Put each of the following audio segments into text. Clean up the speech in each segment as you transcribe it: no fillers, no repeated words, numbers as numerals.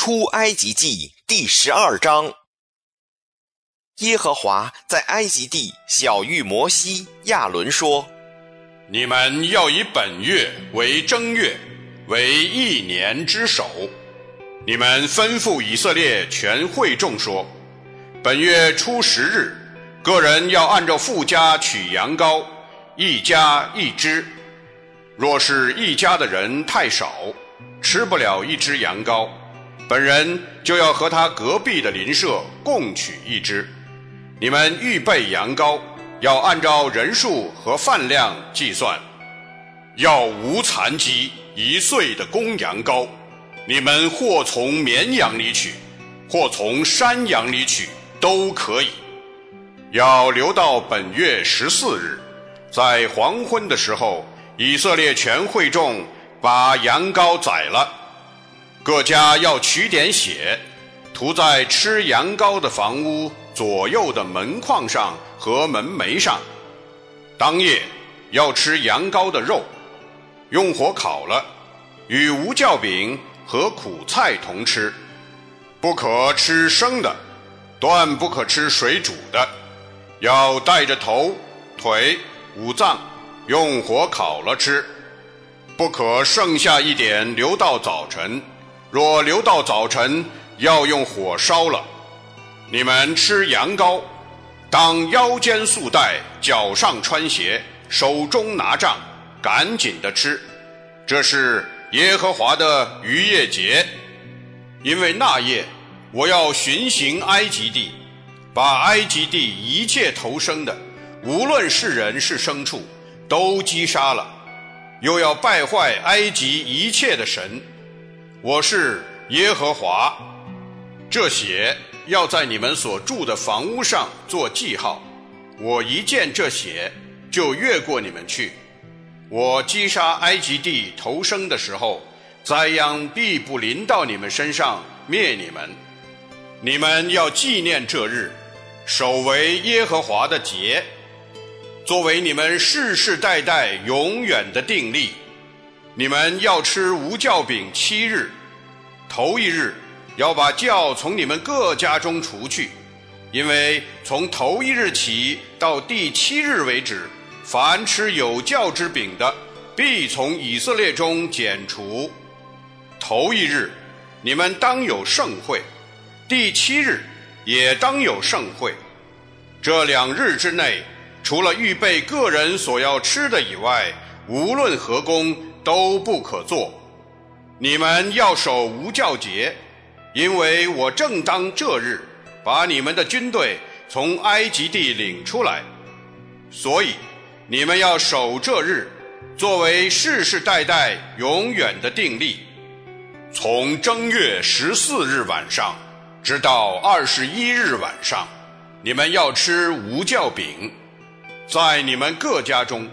出埃及记第12章。耶和华在埃及地晓谕摩西、亚伦说： 你们要以本月为正月，为1年之首。你们吩咐以色列全会众说，本月初10日，个人要按照父家取羊羔，一家1只。若是一家的人太少，吃不了1只羊羔，本人就要和他隔壁的邻舍共取1只。你们预备羊羔，要按照人数和饭量计算，要无残疾1岁的公羊羔。你们或从绵羊里取，或从山羊里取，都可以。要留到本月14日，在黄昏的时候，以色列全会众把羊羔宰了，各家要取点血，涂在吃羊羔的房屋左右的门框上和门楣上。当夜要吃羊羔的肉，用火烤了，与无酵饼和苦菜同吃，不可吃生的，断不可吃水煮的，要带着头、腿、五脏，用火烤了吃，不可剩下一点留到早晨，若留到早晨，要用火烧了。你们吃羊羔，当腰间束带，脚上穿鞋，手中拿杖，赶紧的吃，这是耶和华的逾越节。因为那夜我要巡行埃及地，把埃及地一切头生的，无论是人是牲畜，都击杀了，又要败坏埃及一切的神。我是耶和华。这血要在你们所住的房屋上做记号，我一见这血，就越过你们去。我击杀埃及地头生的时候，灾殃必不临到你们身上，灭你们。你们要纪念这日，守为耶和华的节，作为你们世世代代永远的定例。你们要吃无酵饼7日，头1日要把酵从你们各家中除去，因为从头1日起到第7日为止，凡吃有酵之饼的，必从以色列中剪除。头1日你们当有盛会，第7日也当有盛会。这2日之内，除了预备个人所要吃的以外，无论何工都不可做。你们要守无酵节，因为我正当这日把你们的军队从埃及地领出来，所以你们要守这日，作为世世代代永远的定例。从正月14日晚上直到21日晚上，你们要吃无酵饼。在你们各家中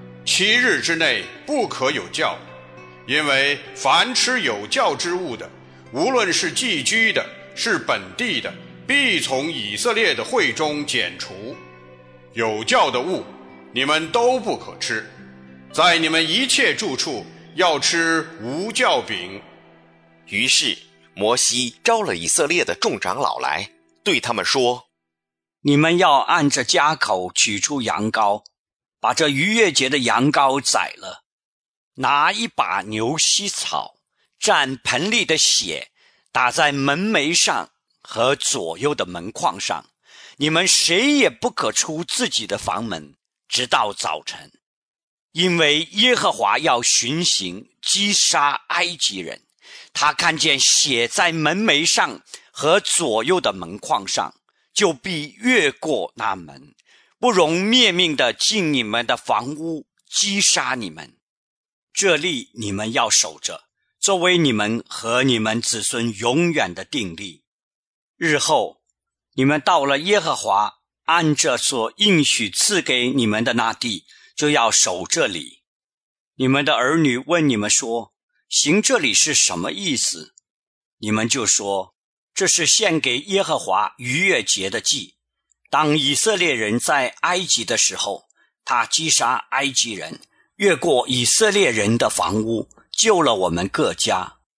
7日之内不可有酵，因为凡吃有酵之物的，无论是寄居的，是本地的，必从以色列的会中剪除。有酵的物你们都不可吃，在你们一切住处要吃无酵饼。 于是摩西招了以色列的众长老来，对他们说： 你们要按着家口取出羊羔，把这逾越节的羊羔宰了，拿一把牛膝草，蘸盆里的血，打在门楣上和左右的门框上。你们谁也不可出自己的房门，直到早晨，因为耶和华要巡行击杀埃及人。他看见血在门楣上和左右的门框上，就必越过那门，不容灭命的进你们的房屋，击杀你们。这例你们要守着，作为你们和你们子孙永远的定例。日后你们到了耶和华按着所应许赐给你们的那地，就要守这里。你们的儿女问你们说，行这里是什么意思？你们就说，这是献给耶和华逾越节的祭。当以色列人在埃及的时候，他击杀埃及人，越过以色列人的房屋，救了我们各家。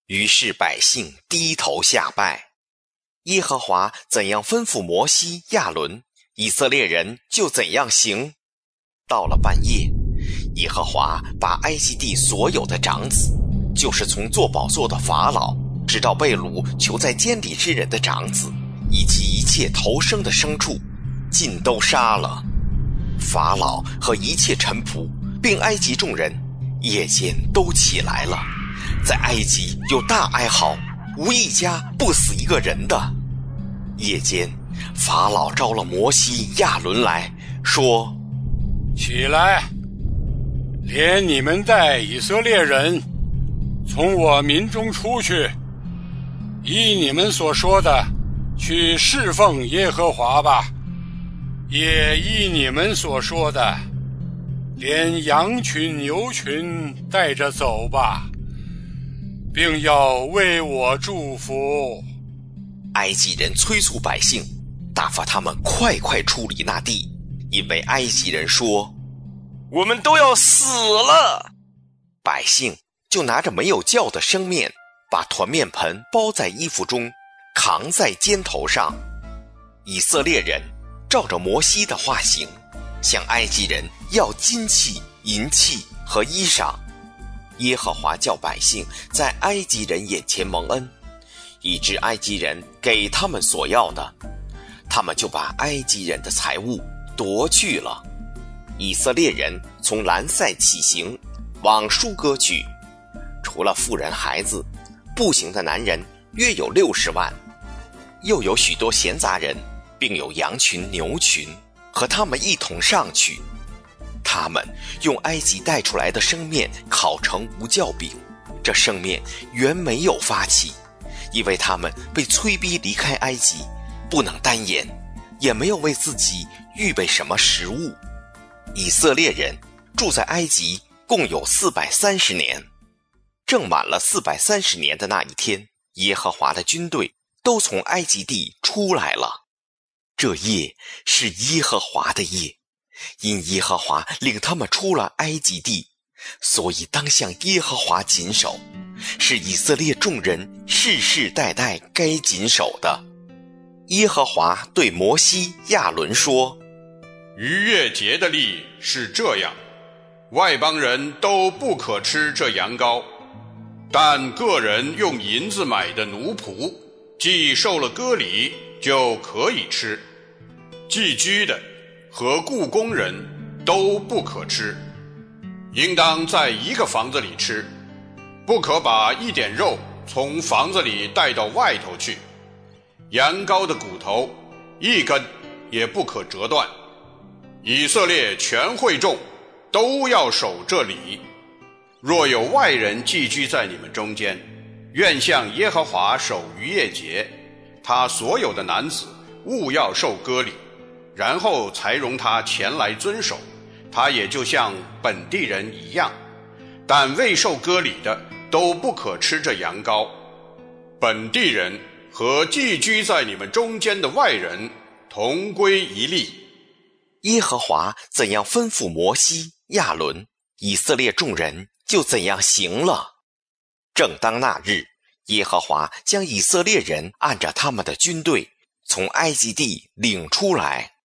于是百姓低头下拜。耶和华怎样吩咐摩西、亚伦，以色列人就怎样行。到了半夜，耶和华把埃及地所有的长子，就是从做宝座的法老直到被掳囚在监里之人的长子，以及一切头生的牲畜，尽都杀了。法老和一切臣仆并埃及众人夜间都起来了，在埃及有大哀嚎，无一家不死一个人的。夜间法老召了摩西、亚伦来说： 起来，连你们带以色列人从我民中出去，依你们所说的去侍奉耶和华吧，也依你们所说的，连羊群牛群带着走吧，并要为我祝福。 埃及人催促百姓，打发他们快快出离那地，因为埃及人说：我们都要死了。百姓就拿着没有酵的生面，把团面盆包在衣服中，扛在肩头上。以色列人照着摩西的话行，向埃及人要金器、银器和衣裳。耶和华叫百姓在埃及人眼前蒙恩，以致埃及人给他们所要的，他们就把埃及人的财物夺去了。以色列人从兰塞起行，往舒歌去，除了妇人孩子，步行的男人约有60万，又有许多闲杂人，并有羊群牛群，和他们一同上去。他们用埃及带出来的生面烤成无酵饼，这生面原没有发起，因为他们被催逼离开埃及，不能单言，也没有为自己预备什么食物。以色列人住在埃及共有430年，正满了430年的那一天，耶和华的军队都从埃及地出来了。这夜是耶和华的夜，因耶和华领他们出了埃及地，所以当向耶和华谨守，是以色列众人世世代代该谨守的。耶和华对摩西、亚伦说： 逾越节的例是这样，外邦人都不可吃这羊羔，但个人用银子买的奴仆，既受了割礼，就可以吃。寄居的和雇工人都不可吃，应当在一个房子里吃，不可把一点肉从房子里带到外头去。羊羔的骨头一根也不可折断。以色列全会众都要守这礼。若有外人寄居在你们中间，愿向耶和华守逾越节，他所有的男子务要受割礼，然后才容他前来遵守，他也就像本地人一样。但未受割礼的都不可吃这羊羔。本地人和寄居在你们中间的外人同归一例。 耶和华怎样吩咐摩西、亚伦，以色列众人就怎样行了。正当那日，耶和华将以色列人按着他们的军队从埃及地领出来。